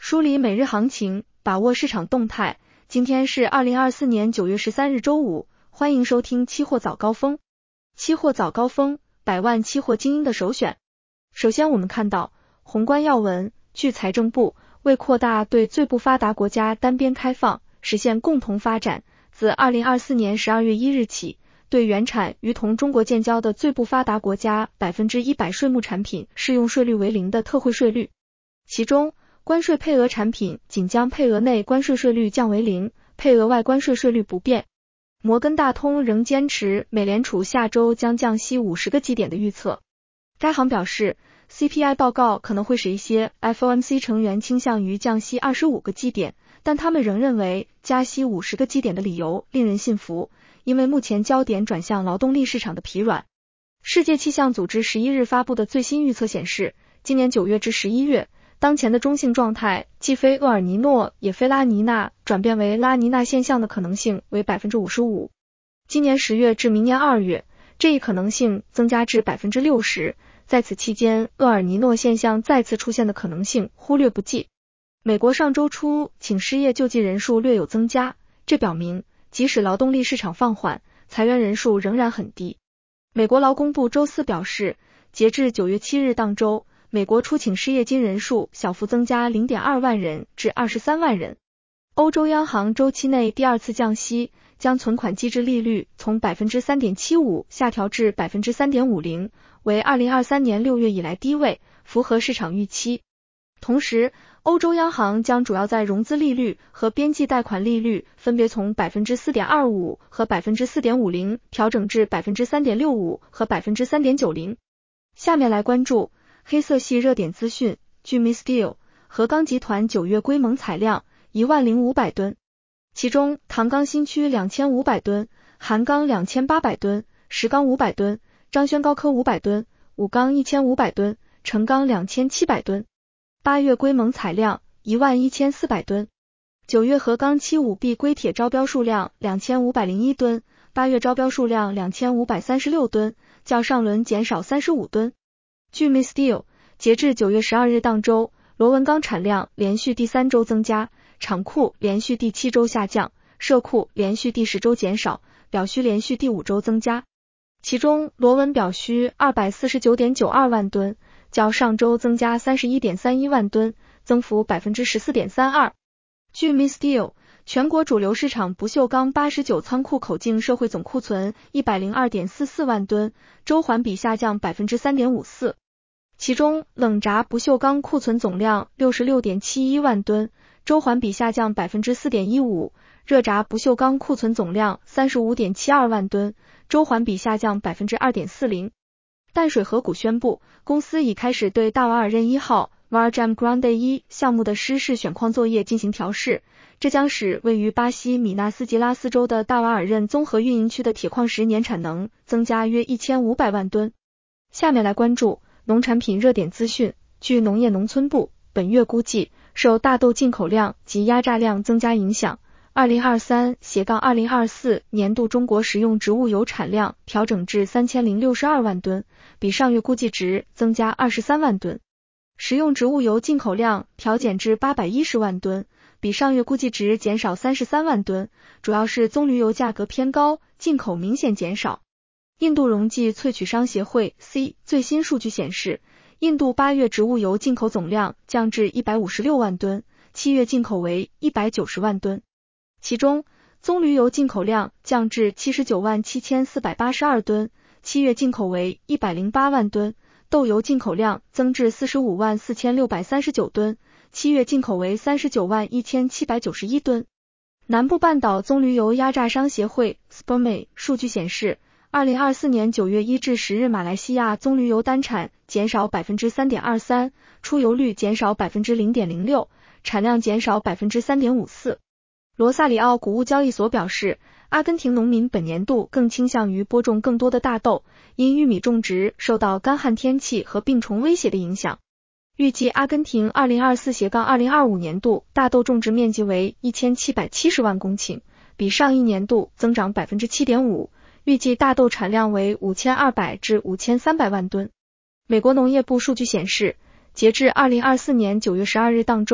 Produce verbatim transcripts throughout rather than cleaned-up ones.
梳理每日行情，把握市场动态。今天是二零二四年九月十三日周五，欢迎收听期货早高峰。期货早高峰，百万期货精英的首选。首先我们看到宏观要闻，据财政部，为扩大对最不发达国家单边开放，实现共同发展，自二零二四年十二月一日起，对原产于同中国建交的最不发达国家 百分之百 税目产品适用税率为零的特惠税率。其中，关税配额产品仅将配额内关税税率降为零，配额外关税税率不变。摩根大通仍坚持美联储下周将降息五十个基点的预测。该行表示 C P I 报告可能会使一些 F O M C 成员倾向于降息二十五个基点，但他们仍认为加息五十个基点的理由令人信服，因为目前焦点转向劳动力市场的疲软。世界气象组织十一日发布的最新预测显示，今年九月至十一月，当前的中性状态既非厄尔尼诺也非拉尼娜转变为拉尼娜现象的可能性为 百分之五十五。 今年十月至明年二月，这一可能性增加至 百分之六十， 在此期间厄尔尼诺现象再次出现的可能性忽略不计。美国上周初请失业救济人数略有增加，这表明即使劳动力市场放缓，裁员人数仍然很低。美国劳工部周四表示，截至九月七日当周，美国初请失业金人数小幅增加 零点二万人至二十三万人。欧洲央行周期内第二次降息，将存款机制利率从 百分之三点七五 下调至 百分之三点五零， 为二零二三年六月以来低位，符合市场预期。同时，欧洲央行将主要在融资利率和边际贷款利率分别从 百分之四点二五 和 百分之四点五零 调整至 百分之三点六五 和 百分之三点九零。下面来关注黑色系热点资讯。据 M I Steel， 合钢集团九月硅锰采量一万零五百吨，其中唐钢新区两千五百吨，韩钢两千八百吨，石钢五百吨，张轩高科五百吨，武钢一千五百吨，成钢两千七百吨。八月硅锰采量一万一千四百吨。九月合钢七五 B 硅铁招标数量两千五百零一吨，八月招标数量两千五百三十六吨，较上轮减少三十五吨。据 M I Steel， 截至九月十二日当周，螺纹钢产量连续第三周增加，厂库连续第七周下降，社库连续第十周减少，表需连续第五周增加。其中螺纹表需 二百四十九点九二万吨，较上周增加 三十一点三一万吨，增幅 百分之十四点三二。据 M I Steel， 全国主流市场不锈钢八十九仓库口径社会总库存 一百零二点四四万吨，周环比下降 百分之三点五四。其中冷轧不锈钢库存总量 六十六点七一万吨，周环比下降 百分之四点一五， 热轧不锈钢库存总量 三十五点七二万吨，周环比下降 百分之二点四零。淡水河谷宣布，公司已开始对大瓦尔任一号 Vargem Grande 一项目的湿式选矿作业进行调试，这将使位于巴西米纳斯吉拉斯州的大瓦尔任综合运营区的铁矿石年产能增加约一千五百万吨。下面来关注农产品热点资讯。据农业农村部，本月估计，受大豆进口量及压榨量增加影响，二零二三斜杠二零二四年度中国食用植物油产量调整至三千零六十二万吨，比上月估计值增加二十三万吨。食用植物油进口量调减至八百一十万吨，比上月估计值减少三十三万吨，主要是棕榈油价格偏高，进口明显减少。印度溶剂萃取商协会 C 最新数据显示，印度八月植物油进口总量降至一百五十六万吨，七月进口为一百九十万吨。其中，棕榈油进口量降至七十九万七千四百八十二吨，七月进口为一百零八万吨，豆油进口量增至四十五万四千六百三十九吨，七月进口为三十九万一千七百九十一吨。南部半岛棕榈油压榨商协会 S P O M E 数据显示，二零二四年九月一至十日马来西亚棕榈油单产减少 百分之三点二三， 出油率减少 百分之零点零六， 产量减少 百分之三点五四。罗萨里奥谷物交易所表示，阿根廷农民本年度更倾向于播种更多的大豆，因玉米种植受到干旱天气和病虫威胁的影响。预计阿根廷二零二四斜杠二零二五年度大豆种植面积为一千七百七十万公顷，比上一年度增长 百分之七点五， 预计大豆产量为五千二百至五千三百万吨。美国农业部数据显示，截至二零二四年九月十二日当周，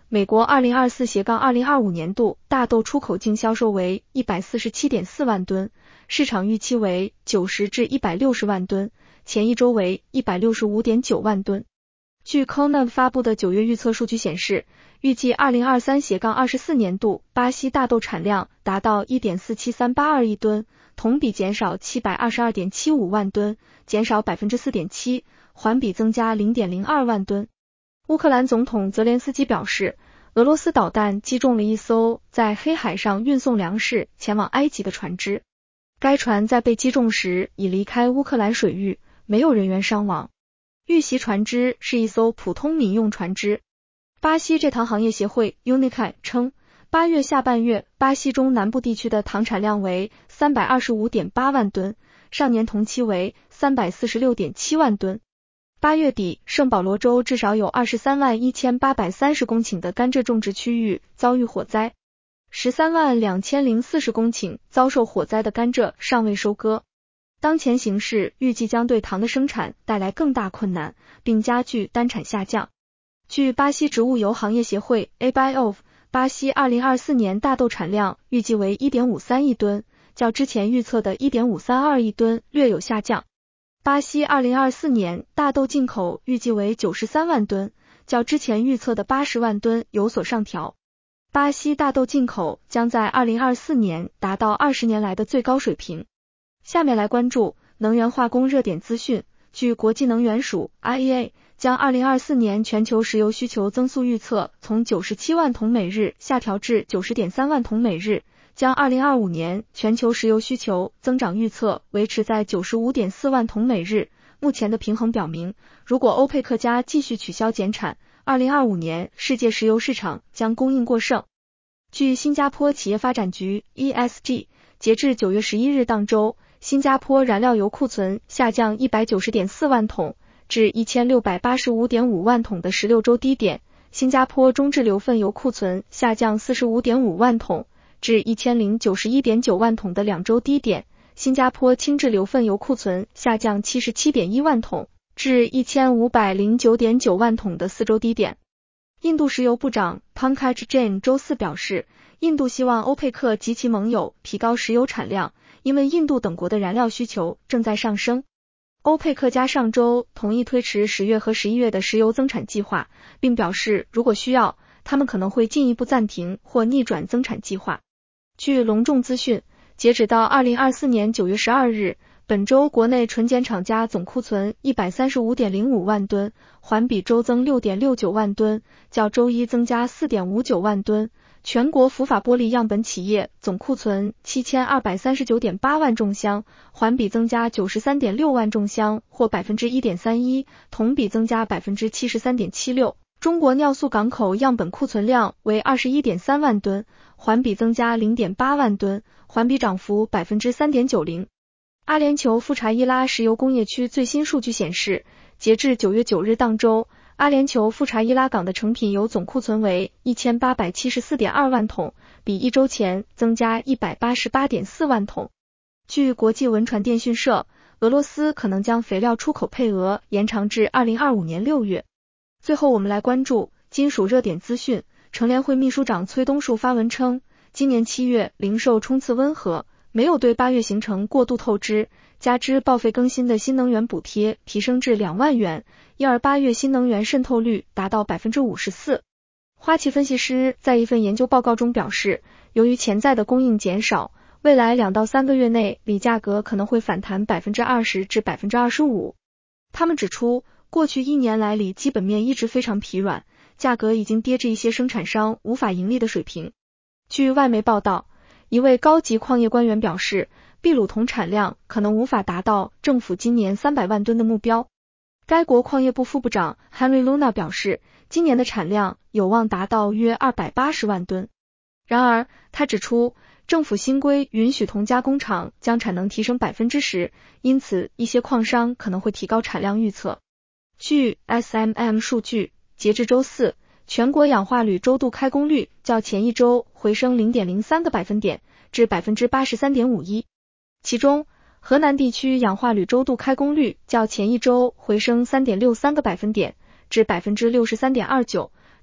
美国二零二四至二零二五年度大豆出口净销售为 一百四十七点四万吨，市场预期为九十至一百六十万吨，前一周为 一百六十五点九万吨。据 C O N A B 发布的九月预测数据显示，预计二零二三至二十四年度巴西大豆产量达到 一点四七三八二亿吨，同比减少 七百二十二点七五万吨，减少 百分之四点七， 环比增加 零点零二万吨。乌克兰总统泽连斯基表示，俄罗斯导弹击中了一艘在黑海上运送粮食前往埃及的船只，该船在被击中时已离开乌克兰水域，没有人员伤亡。遇袭船只是一艘普通民用船只。巴西蔗糖行业协会 U N I C A 称，八月下半月巴西中南部地区的糖产量为 三百二十五点八万吨，上年同期为 三百四十六点七万吨。八月底，圣保罗州至少有二十三万一千八百三十公顷的甘蔗种植区域遭遇火灾， 十三万两千零四十公顷遭受火灾的甘蔗尚未收割。当前形势预计将对糖的生产带来更大困难，并加剧单产下降。据巴西植物油行业协会 A B I O F， 巴西二零二四年大豆产量预计为 一点五三亿吨，较之前预测的 一点五三二亿吨略有下降。巴西二零二四年大豆进口预计为九十三万吨，较之前预测的八十万吨有所上调。巴西大豆进口将在二零二四年达到二十年来的最高水平。下面来关注能源化工热点资讯。据国际能源署 I E A 将二零二四年全球石油需求增速预测从九十七万桶每日下调至 九十点三万桶每日，将二零二五年全球石油需求增长预测维持在 九十五点四万桶每日。目前的平衡表明，如果欧佩克加继续取消减产，二零二五年世界石油市场将供应过剩。据新加坡企业发展局 E S G， 截至九月十一日当周，新加坡燃料油库存下降 一百九十点四万桶至 一千六百八十五点五万桶的十六周低点，新加坡中质硫分油库存下降 四十五点五万桶至 一千零九十一点九万桶的两周低点，新加坡轻质硫分油库存下降 七十七点一万桶至 一千五百零九点九万桶的四周低点。印度石油部长 Pankaj Jain 周四表示，印度希望欧佩克及其盟友提高石油产量，因为印度等国的燃料需求正在上升。欧佩克加上周同意推迟十月和十一月的石油增产计划，并表示如果需要，他们可能会进一步暂停或逆转增产计划。据隆重资讯，截止到二零二四年九月十二日，本周国内纯碱厂家总库存 一百三十五点零五万吨，环比周增 六点六九万吨，较周一增加 四点五九万吨。全国福法玻璃样本企业总库存 七千二百三十九点八万重箱，环比增加 九十三点六万重箱，或 百分之一点三一， 同比增加 百分之七十三点七六。中国尿素港口样本库存量为 二十一点三万吨，环比增加 零点八万吨，环比涨幅 百分之三点九零。阿联酋富查伊拉石油工业区最新数据显示，截至九月九日当周，阿联酋富查伊拉港的成品油总库存为 一千八百七十四点二万桶，比一周前增加 一百八十八点四万桶。据国际文传电讯社，俄罗斯可能将肥料出口配额延长至二零二五年六月。最后我们来关注金属热点资讯。乘联会秘书长崔东树发文称，今年七月零售冲刺温和，没有对八月形成过度透支，加之报废更新的新能源补贴提升至两万元，因而八月新能源渗透率达到 百分之五十四。花旗分析师在一份研究报告中表示，由于潜在的供应减少，未来两到三个月内锂价格可能会反弹 百分之二十 至 百分之二十五。他们指出，过去一年来锂基本面一直非常疲软，价格已经跌至一些生产商无法盈利的水平。据外媒报道，一位高级矿业官员表示，秘鲁铜产量可能无法达到政府今年三百万吨的目标。该国矿业部副部长 Henry Luna 表示，今年的产量有望达到约二百八十万吨。然而，他指出，政府新规允许铜加工厂将产能提升 百分之十， 因此一些矿商可能会提高产量预测。据 S M M 数据，截至周四，全国氧化铝周度开工率较前一周回升 零点零三个百分点至 百分之八十三点五一。其中，河南地区氧化铝周度开工率较前一周回升 三点六三个百分点至 百分之六十三点二九，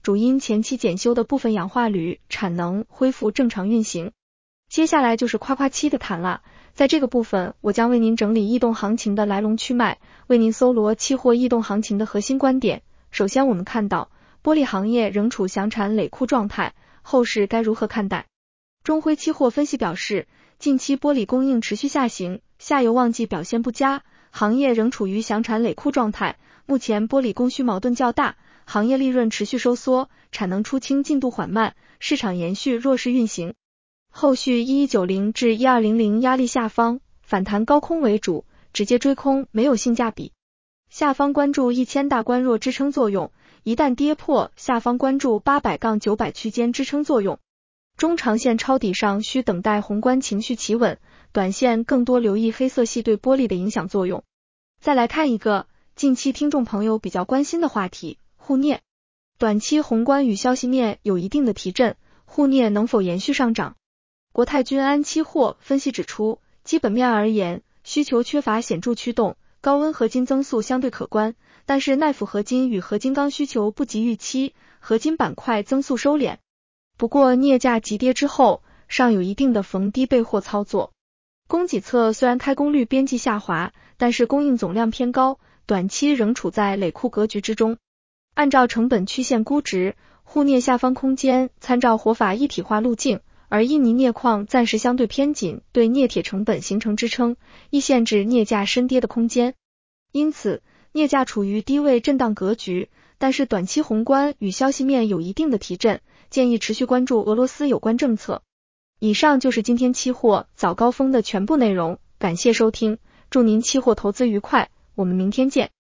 主因前期检修的部分氧化铝产能恢复正常运行。接下来就是夸夸期的谈了，在这个部分我将为您整理异动行情的来龙去脉，为您搜罗期货异动行情的核心观点。首先我们看到，玻璃行业仍处详产累库状态，后市该如何看待？中辉期货分析表示，近期玻璃供应持续下行，下游旺季表现不佳，行业仍处于详产累库状态，目前玻璃供需矛盾较大，行业利润持续收缩，产能出清进度缓慢，市场延续弱势运行。后续一一九零至一二零零压力下方，反弹高空为主，直接追空没有性价比。下方关注一千大关弱支撑作用，一旦跌破，下方关注八百到九百区间支撑作用。中长线抄底上需等待宏观情绪企稳，短线更多留意黑色系对玻璃的影响作用。再来看一个近期听众朋友比较关心的话题，沪镍。短期宏观与消息面有一定的提振，沪镍能否延续上涨？国泰君安期货分析指出，基本面而言，需求缺乏显著驱动，高温合金增速相对可观，但是耐腐合金与合金钢需求不及预期，合金板块增速收敛。不过镍价急跌之后，尚有一定的逢低备货操作。供给侧虽然开工率边际下滑，但是供应总量偏高，短期仍处在累库格局之中。按照成本曲线估值，沪镍下方空间参照活法一体化路径，而印尼镍矿暂时相对偏紧，对镍铁成本形成支撑，亦限制镍价深跌的空间。因此，镍价处于低位震荡格局，但是短期宏观与消息面有一定的提振，建议持续关注俄罗斯有关政策。以上就是今天期货早高峰的全部内容，感谢收听，祝您期货投资愉快，我们明天见。